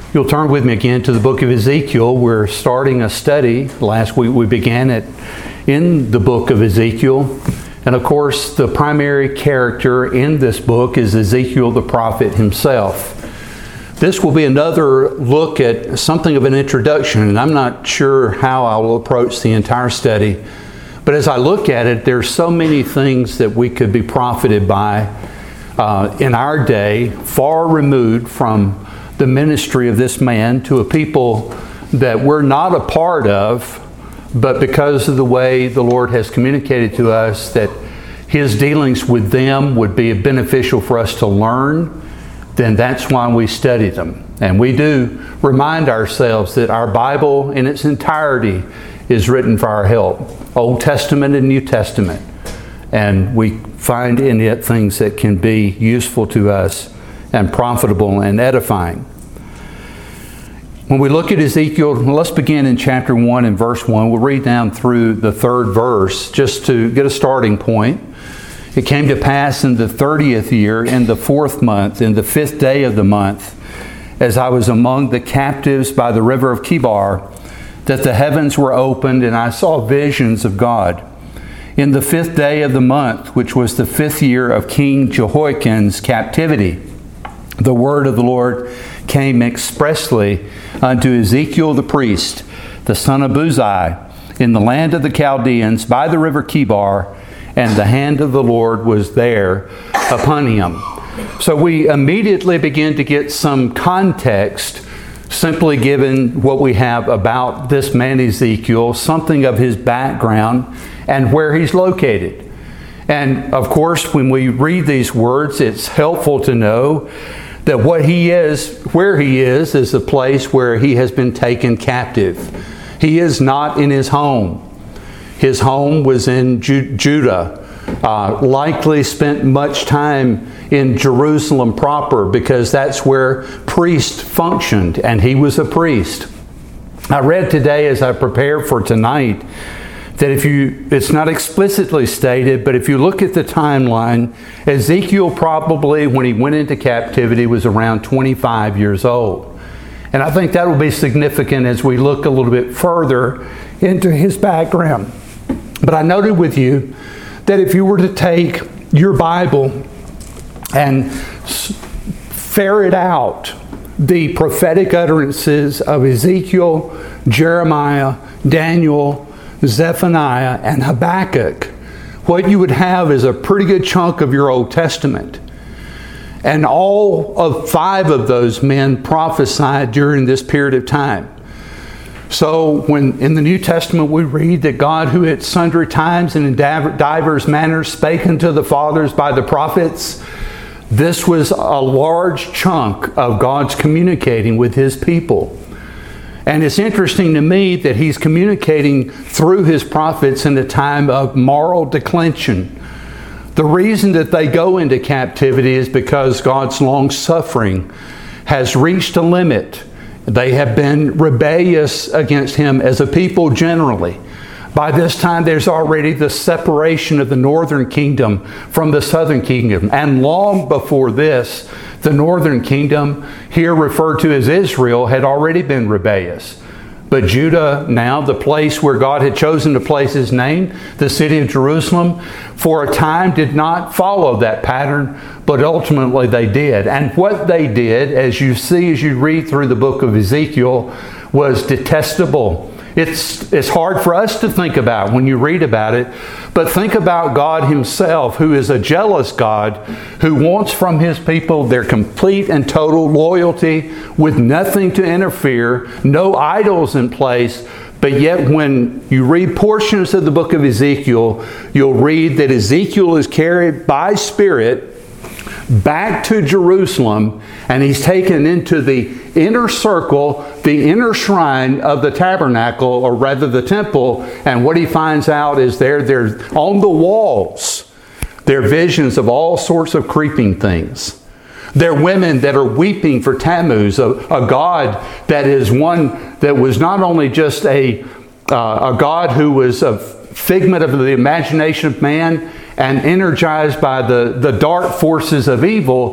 You'll turn with me again to the book of Ezekiel. We're starting a study. Last week we began it in the book of Ezekiel. And of course, the primary character in this book is Ezekiel the prophet himself. This will be another look at something of an introduction, and I'm not sure how I will approach the entire study. But as I look at it, there's so many things that we could be profited by in our day, far removed from the ministry of this man to a people that we're not a part of, but because of the way the Lord has communicated to us that His dealings with them would be beneficial for us to learn, then that's why we study them. And we do remind ourselves that our Bible in its entirety is written for our help, Old Testament and New Testament. And we find in it things that can be useful to us and profitable and edifying. When we look at Ezekiel, let's begin in chapter 1 and verse 1. We'll read down through the third verse just to get a starting point. It came to pass in the 30th year, in the 4th month, in the 5th day of the month, as I was among the captives by the river of Chebar, that the heavens were opened, and I saw visions of God. In the 5th day of the month, which was the 5th year of King Jehoiakim's captivity, the word of the Lord came expressly unto Ezekiel the priest, the son of Buzi, in the land of the Chaldeans by the river Chebar, and the hand of the Lord was there upon him. So we immediately begin to get some context, simply given what we have about this man Ezekiel, something of his background and where he's located. And of course, when we read these words, it's helpful to know that what he is, where he is a place where he has been taken captive. He is not in his home. His home was in Judah. Likely spent much time in Jerusalem proper because that's where priests functioned, and he was a priest. I read today as I prepared for tonight that it's not explicitly stated, but if you look at the timeline, Ezekiel probably, when he went into captivity, was around 25 years old. And I think that will be significant as we look a little bit further into his background. But I noted with you that if you were to take your Bible and ferret out the prophetic utterances of Ezekiel, Jeremiah, Daniel, Zephaniah, and Habakkuk, what you would have is a pretty good chunk of your Old Testament. And all of 5 of those men prophesied during this period of time. So when in the New Testament we read that God, who at sundry times and in divers manners spake unto the fathers by the prophets, this was a large chunk of God's communicating with His people. And it's interesting to me that He's communicating through His prophets in a time of moral declension. The reason that they go into captivity is because God's long suffering has reached a limit. They have been rebellious against Him as a people generally. By this time, there's already the separation of the northern kingdom from the southern kingdom. And long before this, the northern kingdom, here referred to as Israel, had already been rebellious. But Judah, now the place where God had chosen to place His name, the city of Jerusalem, for a time did not follow that pattern, but ultimately they did. And what they did, as you see as you read through the book of Ezekiel, was detestable. It's hard for us to think about when you read about it, but think about God Himself, who is a jealous God, who wants from His people their complete and total loyalty with nothing to interfere, no idols in place. But yet when you read portions of the book of Ezekiel, you'll read that Ezekiel is carried by Spirit back to Jerusalem, and he's taken into the inner circle, the inner shrine of the tabernacle, or rather the temple, and what he finds out is there on the walls, there are visions of all sorts of creeping things. There are women that are weeping for Tammuz, a god that is one that was not only just a god who was a figment of the imagination of man and energized by the dark forces of evil,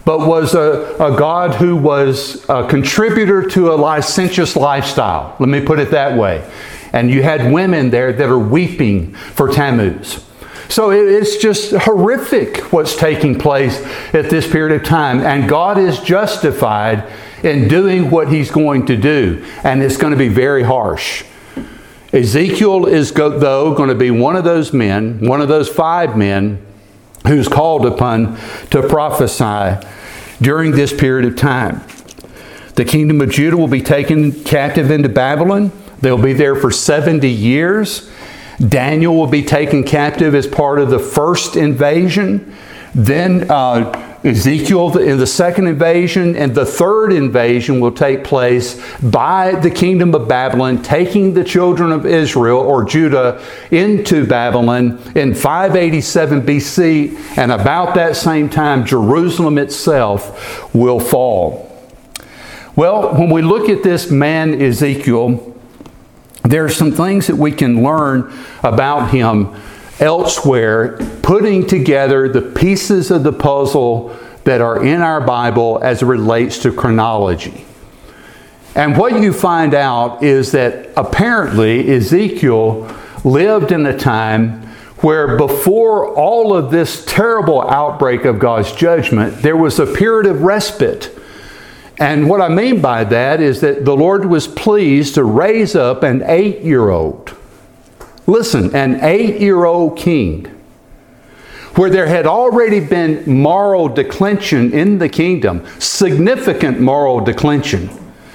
but was a God who was a contributor to a licentious lifestyle. Let me put it that way. And you had women there that are weeping for Tammuz. So it's just horrific what's taking place at this period of time. And God is justified in doing what He's going to do. And it's going to be very harsh. Ezekiel is, though, going to be one of those men, one of those 5 men, who's called upon to prophesy during this period of time. The kingdom of Judah will be taken captive into Babylon. They'll be there for 70 years. Daniel will be taken captive as part of the first invasion. Then Ezekiel in the second invasion, and the third invasion will take place by the kingdom of Babylon, taking the children of Israel or Judah into Babylon in 587 BC, and about that same time Jerusalem itself will fall. Well, when we look at this man Ezekiel, there are some things that we can learn about him elsewhere, putting together the pieces of the puzzle that are in our Bible as it relates to chronology. And what you find out is that apparently Ezekiel lived in a time where before all of this terrible outbreak of God's judgment, there was a period of respite. And what I mean by that is that the Lord was pleased to raise up an 8-year-old. Listen, an 8-year-old king, where there had already been moral declension in the kingdom, significant moral declension.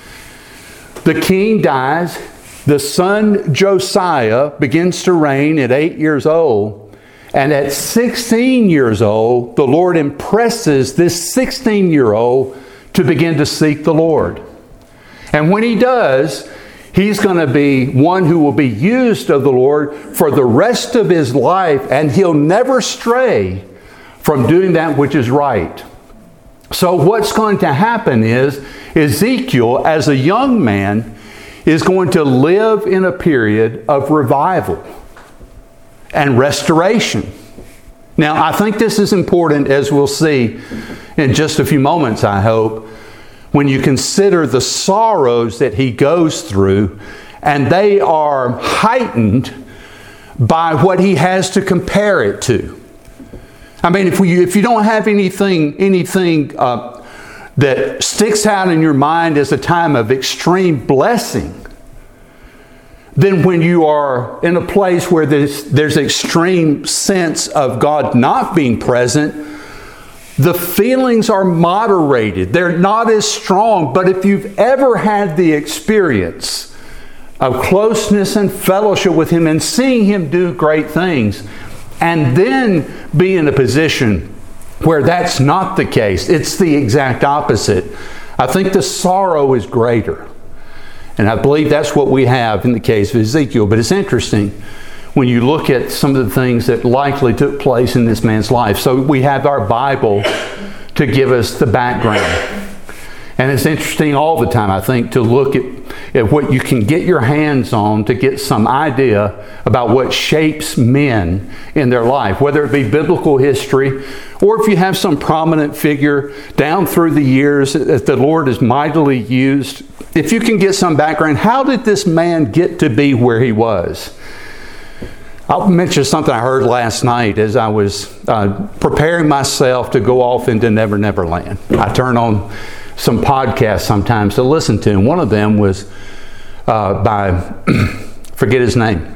The king dies, the son Josiah begins to reign at 8 years old, and at 16 years old, the Lord impresses this 16-year-old to begin to seek the Lord. And when he does, he's going to be one who will be used of the Lord for the rest of his life, and he'll never stray from doing that which is right. So what's going to happen is Ezekiel, as a young man, is going to live in a period of revival and restoration. Now, I think this is important, as we'll see in just a few moments, I hope, when you consider the sorrows that he goes through, and they are heightened by what he has to compare it to. I mean, if you don't have anything that sticks out in your mind as a time of extreme blessing, then when you are in a place where there's extreme sense of God not being present, the feelings are moderated. They're not as strong. But if you've ever had the experience of closeness and fellowship with Him and seeing Him do great things, and then be in a position where that's not the case, it's the exact opposite, I think the sorrow is greater. And I believe that's what we have in the case of Ezekiel. But it's interesting when you look at some of the things that likely took place in this man's life. So we have our Bible to give us the background. And it's interesting all the time, I think, to look at what you can get your hands on to get some idea about what shapes men in their life, whether it be biblical history or if you have some prominent figure down through the years that the Lord has mightily used. If you can get some background, how did this man get to be where he was? I'll mention something I heard last night as I was preparing myself to go off into Never Never Land. I turn on some podcasts sometimes to listen to, and one of them was by, forget his name,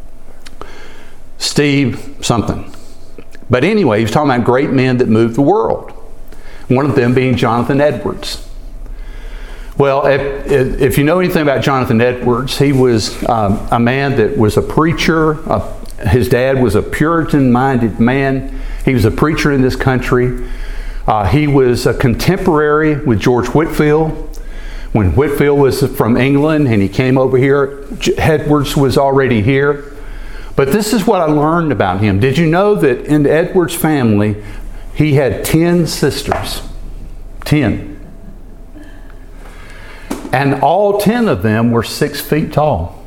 Steve something. But anyway, he was talking about great men that moved the world. One of them being Jonathan Edwards. Well, if you know anything about Jonathan Edwards, he was a man that was a preacher. His dad was a Puritan-minded man. He was a preacher in this country. He was a contemporary with George Whitefield. When Whitefield was from England and he came over here, Edwards was already here. But this is what I learned about him. Did you know that in Edwards' family, he had 10 sisters? 10. And all 10 of them were 6 feet tall.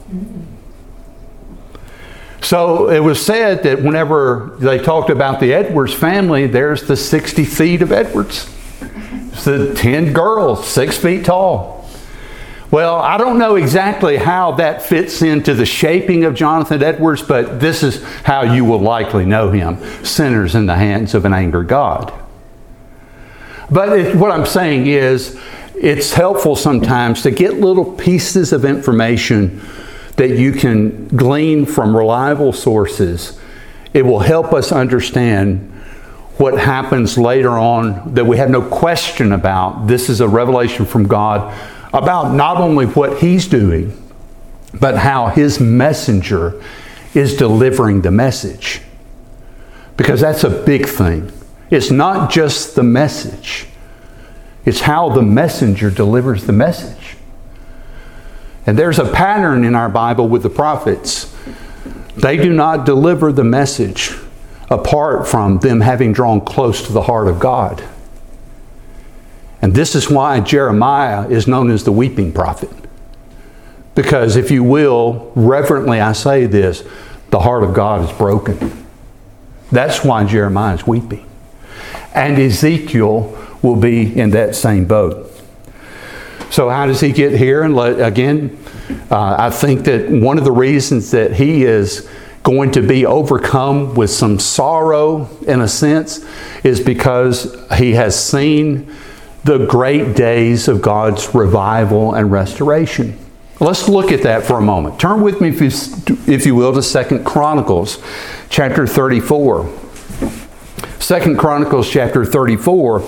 So it was said that whenever they talked about the Edwards family, there's the 60 feet of Edwards. the 10 girls, 6 feet tall. Well, I don't know exactly how that fits into the shaping of Jonathan Edwards, but this is how you will likely know him. Sinners in the hands of an angry God. But what I'm saying is, it's helpful sometimes to get little pieces of information that you can glean from reliable sources. It will help us understand what happens later on that we have no question about. This is a revelation from God about not only what He's doing, but how His messenger is delivering the message. Because that's a big thing. It's not just the message. It's how the messenger delivers the message. And there's a pattern in our Bible with the prophets. They do not deliver the message apart from them having drawn close to the heart of God. And this is why Jeremiah is known as the weeping prophet. Because if you will, reverently I say this, the heart of God is broken. That's why Jeremiah is weeping. And Ezekiel will be in that same boat. So how does he get here? And again, I think that one of the reasons that he is going to be overcome with some sorrow, in a sense, is because he has seen the great days of God's revival and restoration. Let's look at that for a moment. Turn with me, if you will, to 2 Chronicles chapter 34. 2 Chronicles chapter 34.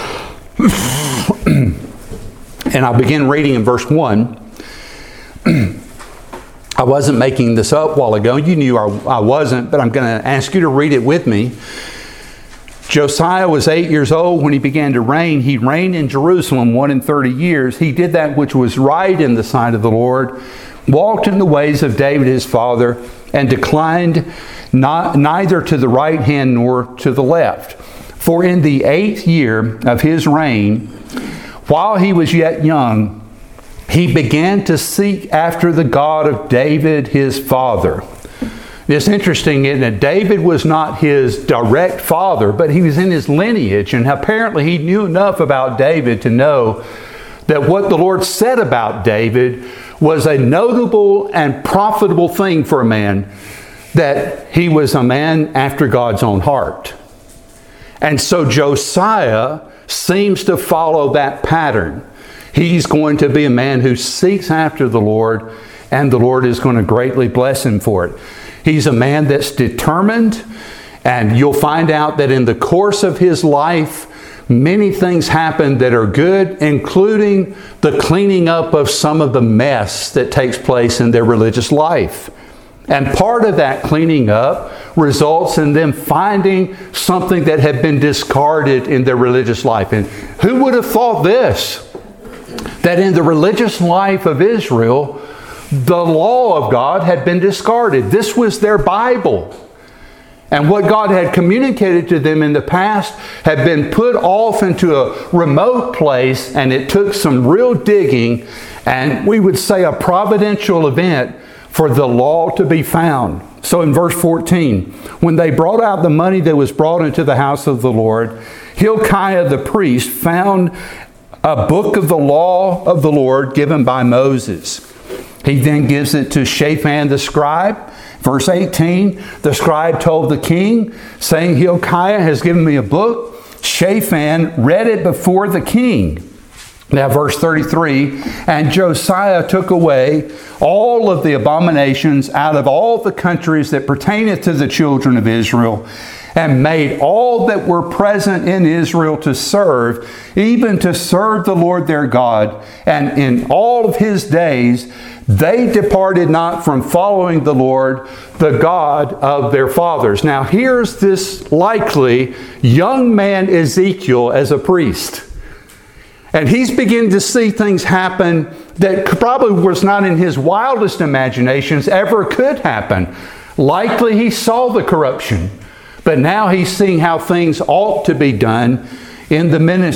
And I'll begin reading in verse 1. I wasn't making this up a while ago. You knew I wasn't, but I'm going to ask you to read it with me. Josiah was 8 years old when he began to reign. He reigned in Jerusalem 31 years. He did that which was right in the sight of the Lord, walked in the ways of David his father, and declined neither to the right hand nor to the left. For in the 8th year of his reign, while he was yet young, he began to seek after the God of David his father. It's interesting, isn't it? David was not his direct father, but he was in his lineage, and apparently he knew enough about David to know that what the Lord said about David was a notable and profitable thing for a man, that he was a man after God's own heart. And so Josiah seems to follow that pattern. He's going to be a man who seeks after the Lord, and the Lord is going to greatly bless him for it. He's a man that's determined, and you'll find out that in the course of his life, many things happen that are good, including the cleaning up of some of the mess that takes place in their religious life. And part of that cleaning up results in them finding something that had been discarded in their religious life. And who would have thought this? That in the religious life of Israel, the law of God had been discarded. This was their Bible. And what God had communicated to them in the past had been put off into a remote place, and it took some real digging, and we would say a providential event for the law to be found. So in verse 14, when they brought out the money that was brought into the house of the Lord, Hilkiah the priest found a book of the law of the Lord given by Moses. He then gives it to Shaphan the scribe. Verse 18, the scribe told the king, saying, Hilkiah has given me a book. Shaphan read it before the king. Now verse 33, and Josiah took away all of the abominations out of all the countries that pertaineth to the children of Israel, and made all that were present in Israel to serve, even to serve the Lord their God. And in all of his days, they departed not from following the Lord, the God of their fathers. Now here's this likely young man Ezekiel as a priest. And he's beginning to see things happen that probably was not in his wildest imaginations ever could happen. Likely he saw the corruption, but now he's seeing how things ought to be done in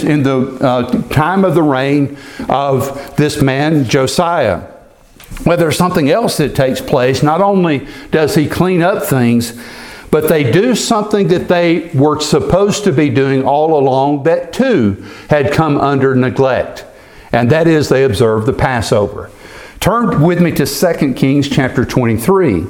the time of the reign of this man Josiah. Well, there's something else that takes place. Not only does he clean up things, But they do something that they were supposed to be doing all along that too had come under neglect. And that is they observe the Passover. Turn with me to 2 Kings chapter 23.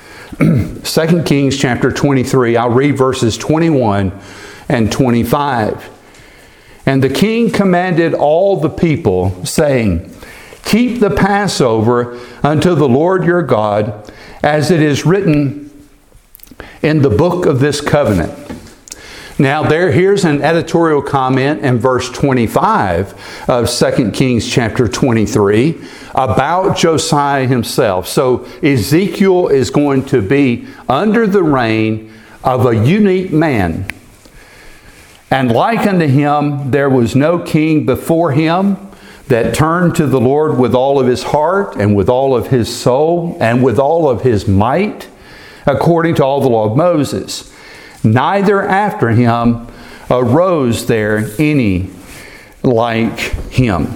2 Kings chapter 23, I'll read verses 21 and 25. And the king commanded all the people, saying, Keep the Passover unto the Lord your God, as it is written in the book of this covenant. Now here's an editorial comment in verse 25 of 2 Kings chapter 23 about Josiah himself. So Ezekiel is going to be under the reign of a unique man. And like unto him, there was no king before him that turned to the Lord with all of his heart and with all of his soul and with all of his might, according to all the law of Moses. Neither after him arose there any like him.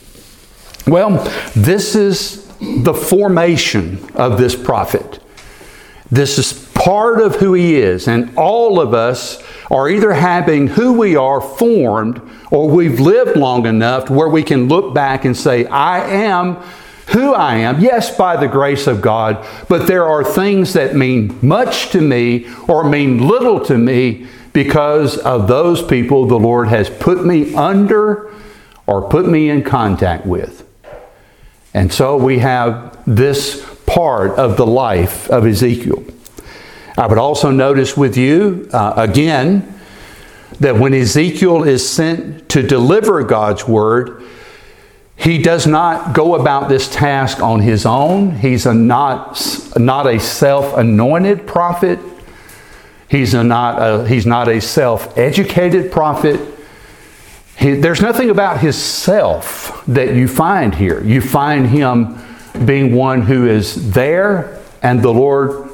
Well, this is the formation of this prophet. This is part of who he is, and all of us are either having who we are formed, or we've lived long enough where we can look back and say, I am who I am, yes, by the grace of God, but there are things that mean much to me or mean little to me because of those people the Lord has put me under or put me in contact with. And so we have this part of the life of Ezekiel. I would also notice with you, again, that when Ezekiel is sent to deliver God's Word, he does not go about this task on his own. He's not a self-anointed prophet. He's not a self-educated prophet. There's nothing about his self that you find here. You find him being one who is there, and the Lord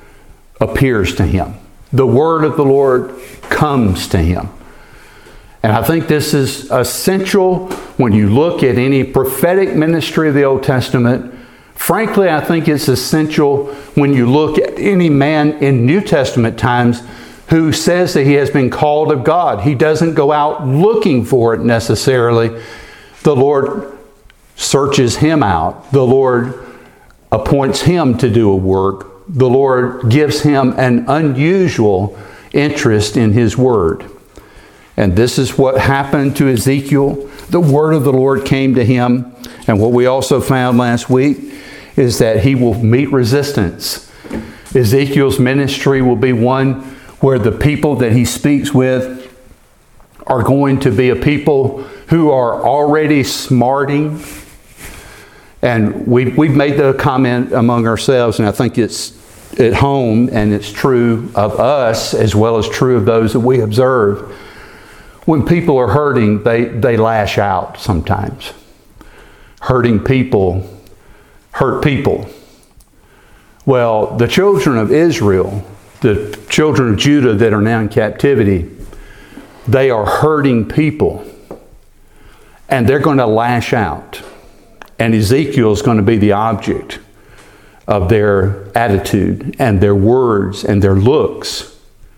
appears to him. The word of the Lord comes to him. And I think this is essential when you look at any prophetic ministry of the Old Testament. Frankly, I think it's essential when you look at any man in New Testament times who says that he has been called of God. He doesn't go out looking for it necessarily. The Lord searches him out. The Lord appoints him to do a work. The Lord gives him an unusual interest in his word. And this is what happened to Ezekiel. The word of the Lord came to him. And what we also found last week is that he will meet resistance. Ezekiel's ministry will be one where the people that he speaks with are going to be a people who are already smarting. And we've made the comment among ourselves, and I think it's at home, and it's true of us as well as true of those that we observe. When people are hurting, they lash out sometimes. Hurting people hurt people. Well, the children of Israel, the children of Judah that are now in captivity, they are hurting people. And they're going to lash out. And Ezekiel is going to be the object of their attitude and their words and their looks.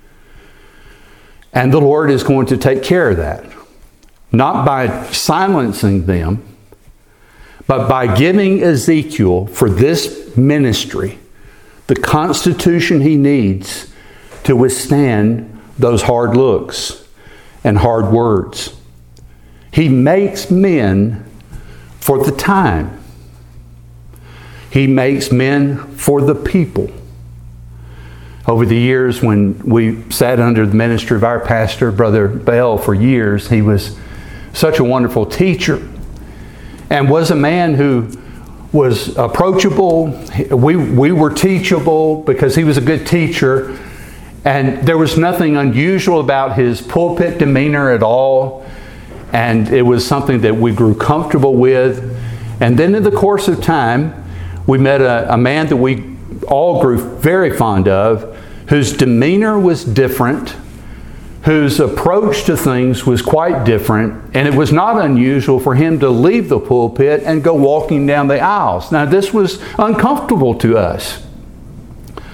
And the Lord is going to take care of that. Not by silencing them, but by giving Ezekiel for this ministry the constitution he needs to withstand those hard looks and hard words. He makes men for the time. He makes men for the people. Over the years when we sat under the ministry of our pastor, Brother Bell, for years, he was such a wonderful teacher and was a man who was approachable. We were teachable because he was a good teacher, and there was nothing unusual about his pulpit demeanor at all, and it was something that we grew comfortable with. And then in the course of time, we met a man that we all grew very fond of, whose demeanor was different, whose approach to things was quite different, and it was not unusual for him to leave the pulpit and go walking down the aisles. Now, this was uncomfortable to us.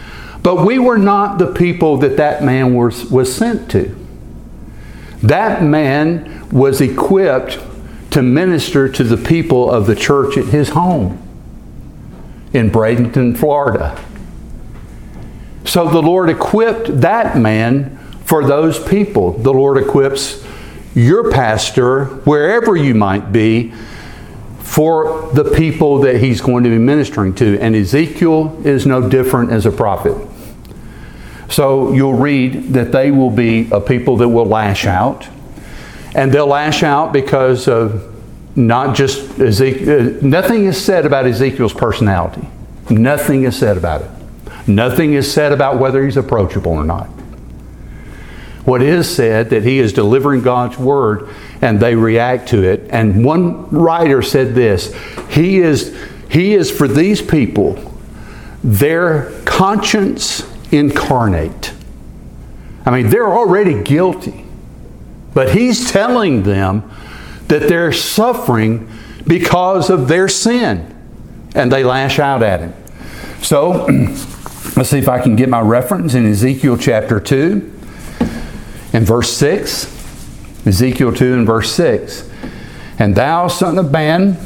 But we were not the people that man was sent to. That man was equipped to minister to the people of the church at his home in Bradenton, Florida. So the Lord equipped that man for those people. The Lord equips your pastor, wherever you might be, for the people that he's going to be ministering to. And Ezekiel is no different as a prophet. So you'll read that they will be a people that will lash out. And they'll lash out because of not just Ezekiel. Nothing is said about Ezekiel's personality. Nothing is said about it. Nothing is said about whether he's approachable or not. What is said that he is delivering God's word and they react to it. And one writer said this, he is for these people their conscience incarnate. I mean, they're already guilty. But he's telling them that they're suffering because of their sin. And they lash out at him. So, let's see if I can get my reference in Ezekiel chapter 2 and verse 6. Ezekiel 2 and verse 6. And thou, son of man,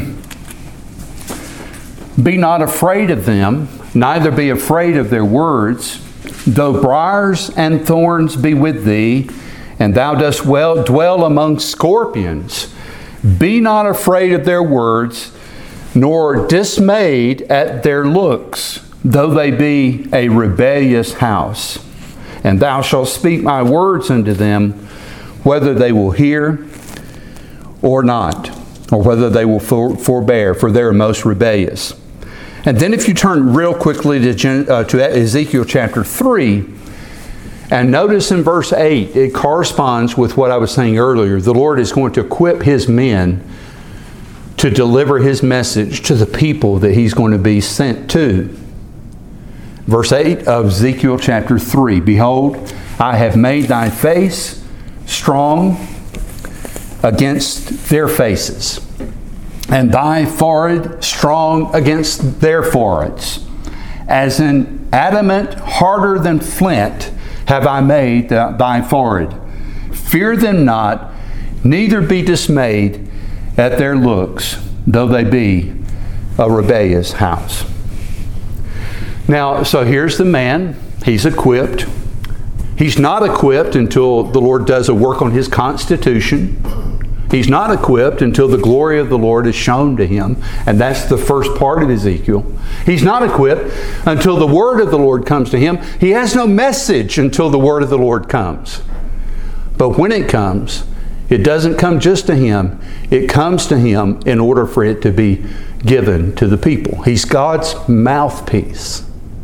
be not afraid of them, neither be afraid of their words, though briars and thorns be with thee, and thou dost dwell among scorpions. Be not afraid of their words, nor dismayed at their looks, though they be a rebellious house. And thou shalt speak my words unto them, whether they will hear or not, or whether they will forbear, for they are most rebellious. And then if you turn real quickly to Ezekiel chapter 3, and notice in verse 8, it corresponds with what I was saying earlier. The Lord is going to equip His men to deliver His message to the people that He's going to be sent to. Verse 8 of Ezekiel chapter 3, Behold, I have made thy face strong against their faces, and thy forehead strong against their foreheads. As an adamant harder than flint have I made thy forehead. Fear them not, neither be dismayed at their looks, though they be a rebellious house. Now, so here's the man. He's equipped. He's not equipped until the Lord does a work on his constitution. He's not equipped until the glory of the Lord is shown to him. And that's the first part of Ezekiel. He's not equipped until the word of the Lord comes to him. He has no message until the word of the Lord comes. But when it comes, it doesn't come just to him. It comes to him in order for it to be given to the people. He's God's mouthpiece.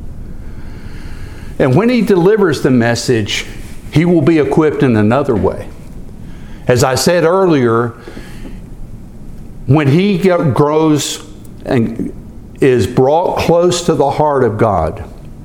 And when he delivers the message, he will be equipped in another way. As I said earlier, when he grows and is brought close to the heart of God,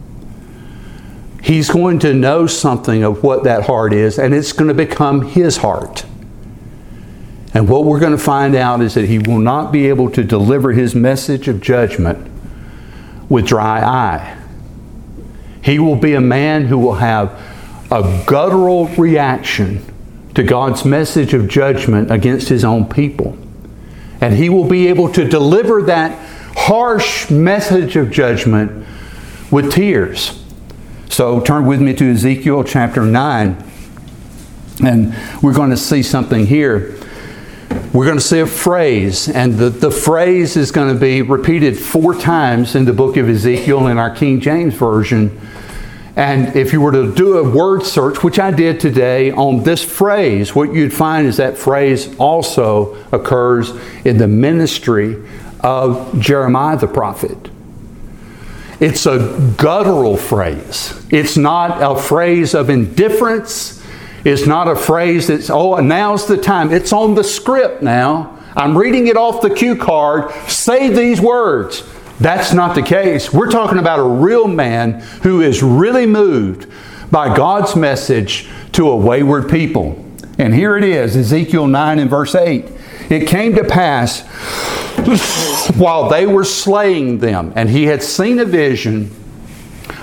he's going to know something of what that heart is, and it's going to become his heart. And what we're going to find out is that he will not be able to deliver his message of judgment with dry eye. He will be a man who will have a guttural reaction to God's message of judgment against his own people. And he will be able to deliver that harsh message of judgment with tears. So turn with me to Ezekiel chapter 9. And we're going to see something here. We're going to see a phrase. And the phrase is going to be repeated 4 times in the book of Ezekiel in our King James Version. And if you were to do a word search, which I did today, on this phrase, what you'd find is that phrase also occurs in the ministry of Jeremiah the prophet. It's a guttural phrase. It's not a phrase of indifference. It's not a phrase that's, oh, now's the time. It's on the script now. I'm reading it off the cue card. Say these words. That's not the case. We're talking about a real man who is really moved by God's message to a wayward people. And here it is, Ezekiel 9 and verse 8. It came to pass while they were slaying them, and he had seen a vision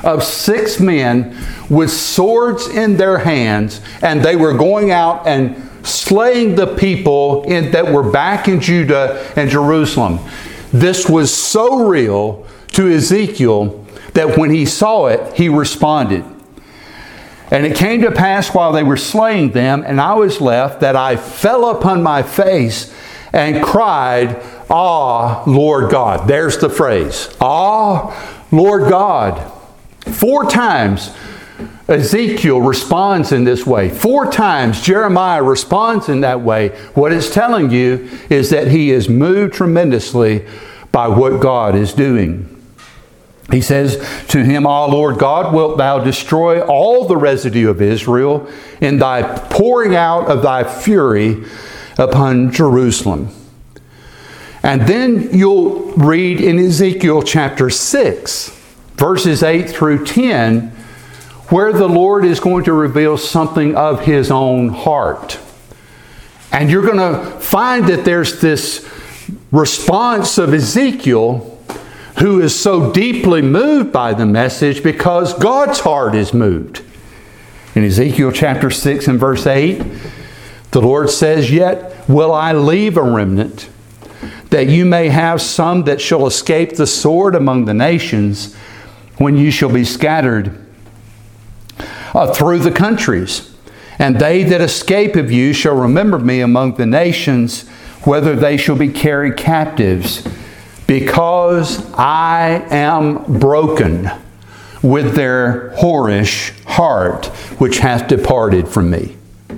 of 6 men with swords in their hands, and they were going out and slaying the people that were back in Judah and Jerusalem. This was so real to Ezekiel that when he saw it, he responded. And it came to pass while they were slaying them, and I was left, that I fell upon my face and cried, Ah, Lord God. There's the phrase. Ah, Lord God. 4 times Ezekiel responds in this way. 4 times Jeremiah responds in that way. What it's telling you is that he is moved tremendously by what God is doing. He says to him, Ah, Lord God, wilt thou destroy all the residue of Israel in thy pouring out of thy fury upon Jerusalem? And then you'll read in Ezekiel chapter 6, verses 8 through 10, where the Lord is going to reveal something of His own heart. And you're going to find that there's this response of Ezekiel, who is so deeply moved by the message because God's heart is moved. In Ezekiel chapter 6 and verse 8, the Lord says, Yet will I leave a remnant, that you may have some that shall escape the sword among the nations, when you shall be scattered through the countries. And they that escape of you shall remember me among the nations, whether they shall be carried captives, because I am broken with their whorish heart, which hath departed from me.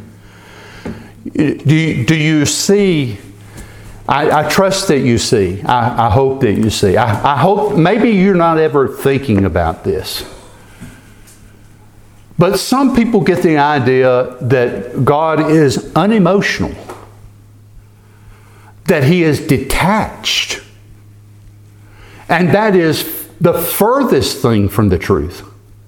Do you see? I trust that you see. I hope that you see. I hope maybe you're not ever thinking about this. But some people get the idea that God is unemotional, that He is detached. And that is the furthest thing from the truth.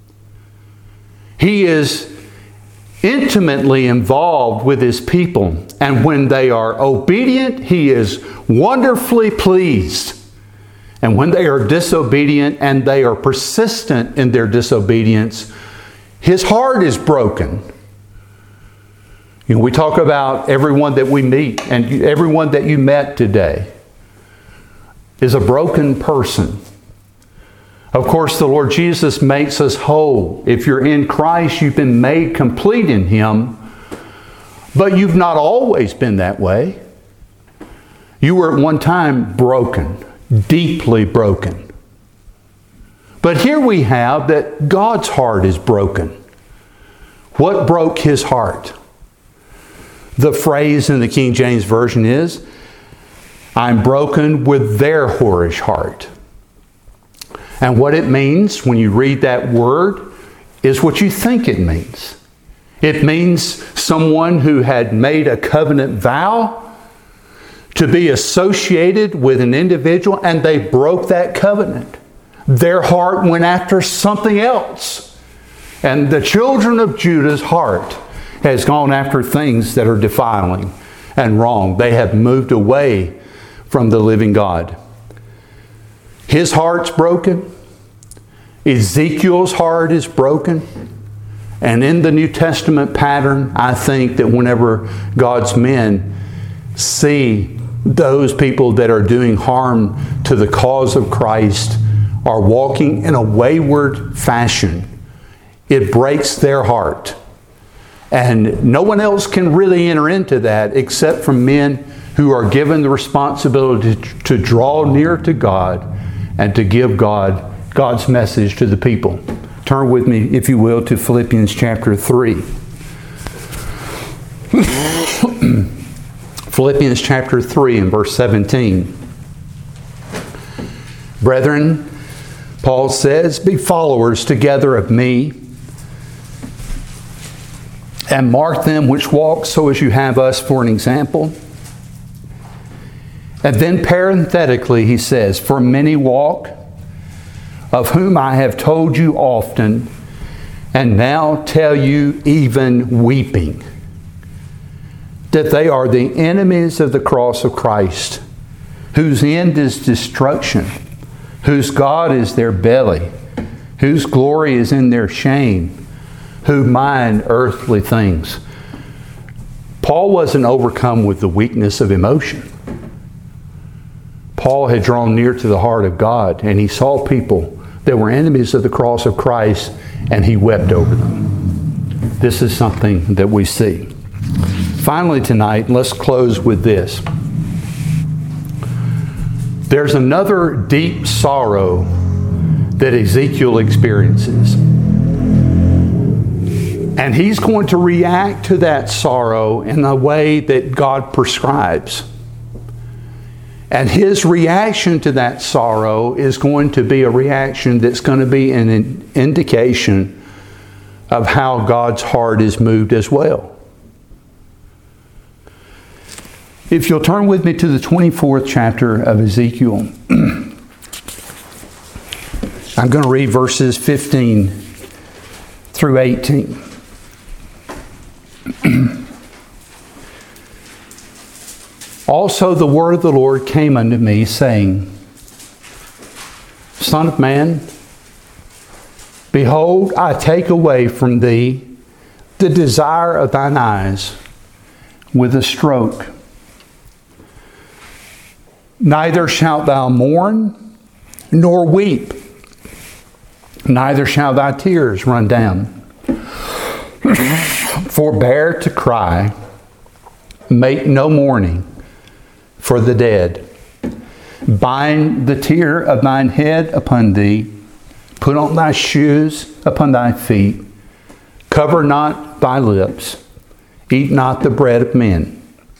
He is intimately involved with His people. And when they are obedient, He is wonderfully pleased. And when they are disobedient and they are persistent in their disobedience, His heart is broken. You know, we talk about everyone that we meet, and everyone that you met today is a broken person. Of course, the Lord Jesus makes us whole. If you're in Christ, you've been made complete in Him. But you've not always been that way. You were at one time broken, deeply broken. But here we have that God's heart is broken. What broke His heart? The phrase in the King James Version is, I'm broken with their whorish heart. And what it means when you read that word is what you think it means. It means someone who had made a covenant vow to be associated with an individual, and they broke that covenant. Their heart went after something else. And the children of Judah's heart has gone after things that are defiling and wrong. They have moved away from the living God. His heart's broken. Ezekiel's heart is broken. And in the New Testament pattern, I think that whenever God's men see those people that are doing harm to the cause of Christ are walking in a wayward fashion, it breaks their heart. And no one else can really enter into that except for men who are given the responsibility to draw near to God and to give God's message to the people. Turn with me, if you will, to Philippians chapter 3. Philippians chapter 3 and verse 17. Brethren, Paul says, be followers together of me, and mark them which walk so as you have us for an example. And then parenthetically he says, for many walk, of whom I have told you often, and now tell you even weeping, that they are the enemies of the cross of Christ, whose end is destruction, whose God is their belly, whose glory is in their shame, who mind earthly things. Paul wasn't overcome with the weakness of emotion. Paul had drawn near to the heart of God, and he saw people that were enemies of the cross of Christ, and he wept over them. This is something that we see. Finally tonight, let's close with this. There's another deep sorrow that Ezekiel experiences. And he's going to react to that sorrow in a way that God prescribes. And his reaction to that sorrow is going to be a reaction that's going to be an indication of how God's heart is moved as well. If you'll turn with me to the 24th chapter of Ezekiel, I'm going to read verses 15 through 18. Also the word of the Lord came unto me, saying, Son of man, behold, I take away from thee the desire of thine eyes with a stroke. Neither shalt thou mourn, nor weep, neither shall thy tears run down. Forbear to cry, make no mourning for the dead. Bind the tear of thine head upon thee, put on thy shoes upon thy feet, cover not thy lips, eat not the bread of men.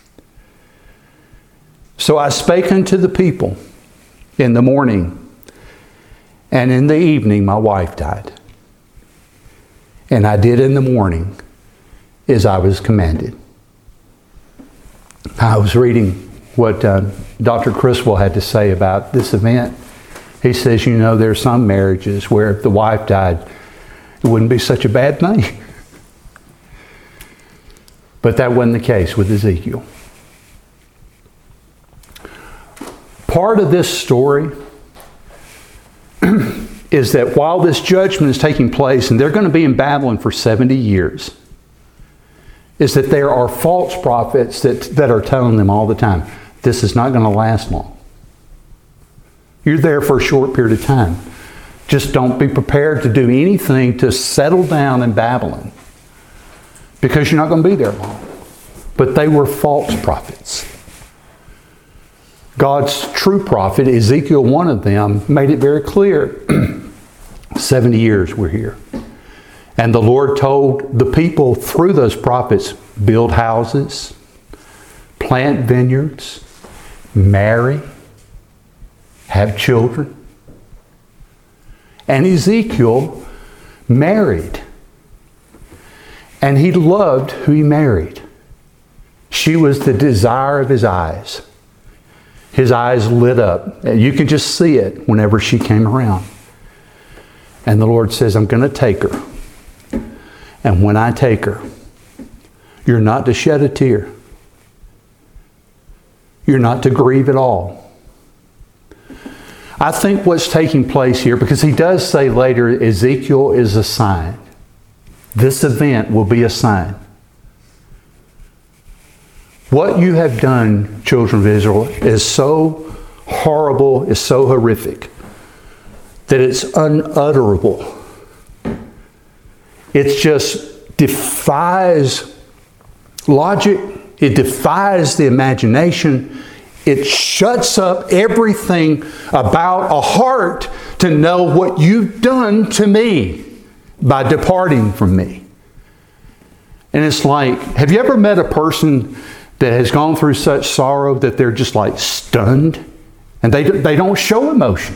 So I spake unto the people in the morning, and in the evening my wife died. And I did in the morning as I was commanded. I was reading what Dr. Criswell had to say about this event. He says, you know, there are some marriages where if the wife died, it wouldn't be such a bad thing. But that wasn't the case with Ezekiel. Part of this story is that while this judgment is taking place, and they're going to be in Babylon for 70 years, is that there are false prophets that are telling them all the time, this is not going to last long. You're there for a short period of time. Just don't be prepared to do anything to settle down in Babylon, because you're not going to be there long. But they were false prophets. God's true prophet, Ezekiel, one of them, made it very clear. 70 years we're here. And the Lord told the people through those prophets, build houses, plant vineyards, marry, have children. And Ezekiel married. And he loved who he married. She was the desire of his eyes. His eyes lit up. You can just see it whenever she came around. And the Lord says, I'm going to take her. And when I take her, you're not to shed a tear. You're not to grieve at all. I think what's taking place here, because he does say later, Ezekiel is a sign. This event will be a sign. What you have done, children of Israel, is so horrible, is so horrific, that it's unutterable. It just defies logic. It defies the imagination. It shuts up everything about a heart to know what you've done to me by departing from me. And it's like, have you ever met a person that has gone through such sorrow that they're just like stunned? And they don't show emotion.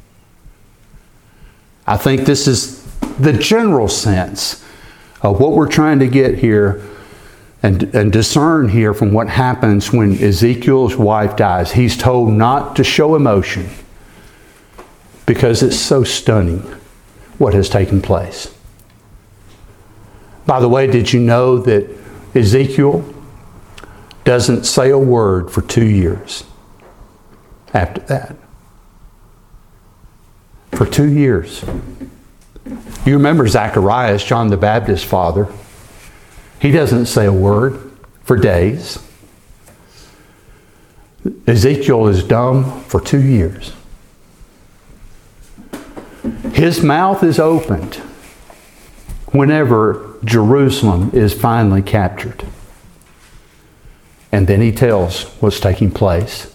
I think this is the general sense of what we're trying to get here and discern here from what happens when Ezekiel's wife dies. He's told not to show emotion because it's so stunning what has taken place. By the way, did you know that Ezekiel doesn't say a word for 2 years after that? For 2 years. You remember Zacharias, John the Baptist's father. He doesn't say a word for days. Ezekiel is dumb for 2 years. His mouth is opened whenever Jerusalem is finally captured. And then he tells what's taking place.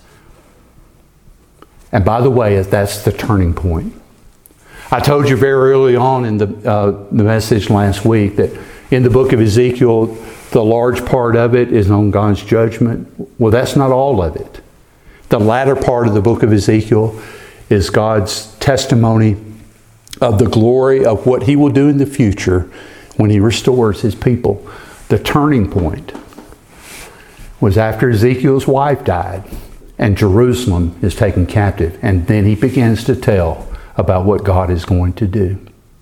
And by the way, that's the turning point. I told you very early on in the message last week that in the book of Ezekiel, the large part of it is on God's judgment. Well, that's not all of it. The latter part of the book of Ezekiel is God's testimony of the glory of what He will do in the future when He restores His people. The turning point was after Ezekiel's wife died and Jerusalem is taken captive. And then he begins to tell about what God is going to do.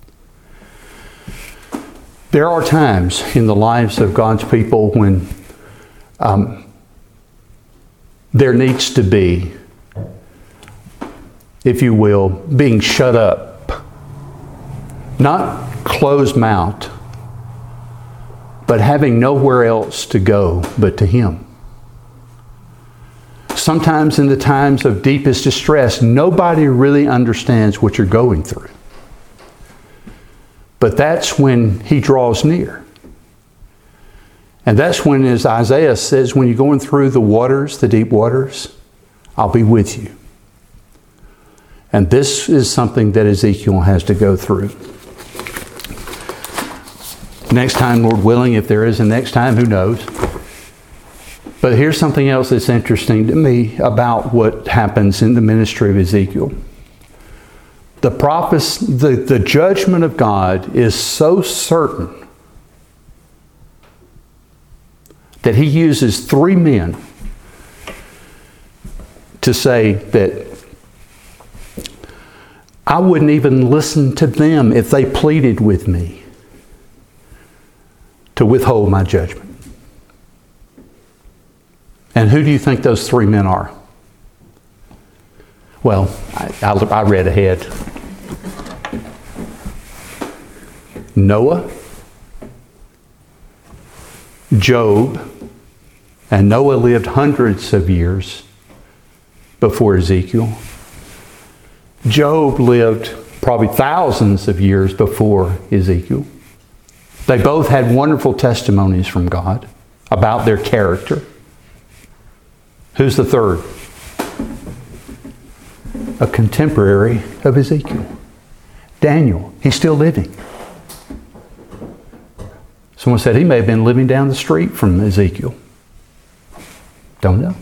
There are times in the lives of God's people when there needs to be, if you will, being shut up. Not closed-mouthed, but having nowhere else to go but to Him. Sometimes in the times of deepest distress, nobody really understands what you're going through. But that's when He draws near. And that's when, as Isaiah says, when you're going through the waters, the deep waters, I'll be with you. And this is something that Ezekiel has to go through. Next time, Lord willing, if there is a next time, who knows? But here's something else that's interesting to me about what happens in the ministry of Ezekiel. The judgment of God is so certain that He uses 3 men to say that I wouldn't even listen to them if they pleaded with me to withhold my judgment. And who do you think those 3 men are? Well, I read ahead. Noah, Job, and Noah lived hundreds of years before Ezekiel. Job lived probably thousands of years before Ezekiel. They both had wonderful testimonies from God about their character. Who's the third? A contemporary of Ezekiel. Daniel. He's still living. Someone said he may have been living down the street from Ezekiel. Don't know.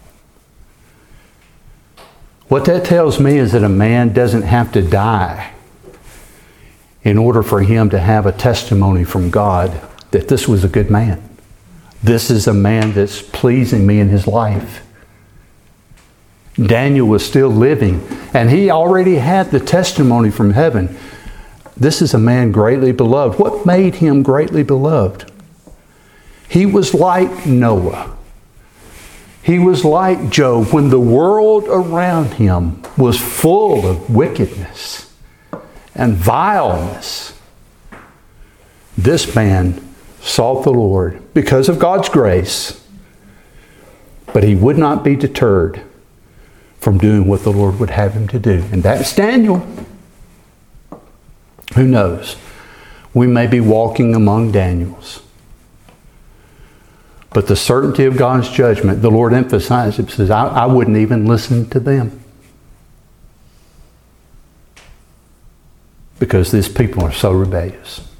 What that tells me is that a man doesn't have to die in order for him to have a testimony from God that this was a good man. This is a man that's pleasing me in his life. Daniel was still living, and he already had the testimony from heaven. This is a man greatly beloved. What made him greatly beloved? He was like Noah. He was like Job when the world around him was full of wickedness and vileness. This man sought the Lord because of God's grace, but he would not be deterred from doing what the Lord would have him to do. And that's Daniel. Who knows? We may be walking among Daniels. But the certainty of God's judgment, the Lord emphasizes it, says, I wouldn't even listen to them. Because these people are so rebellious.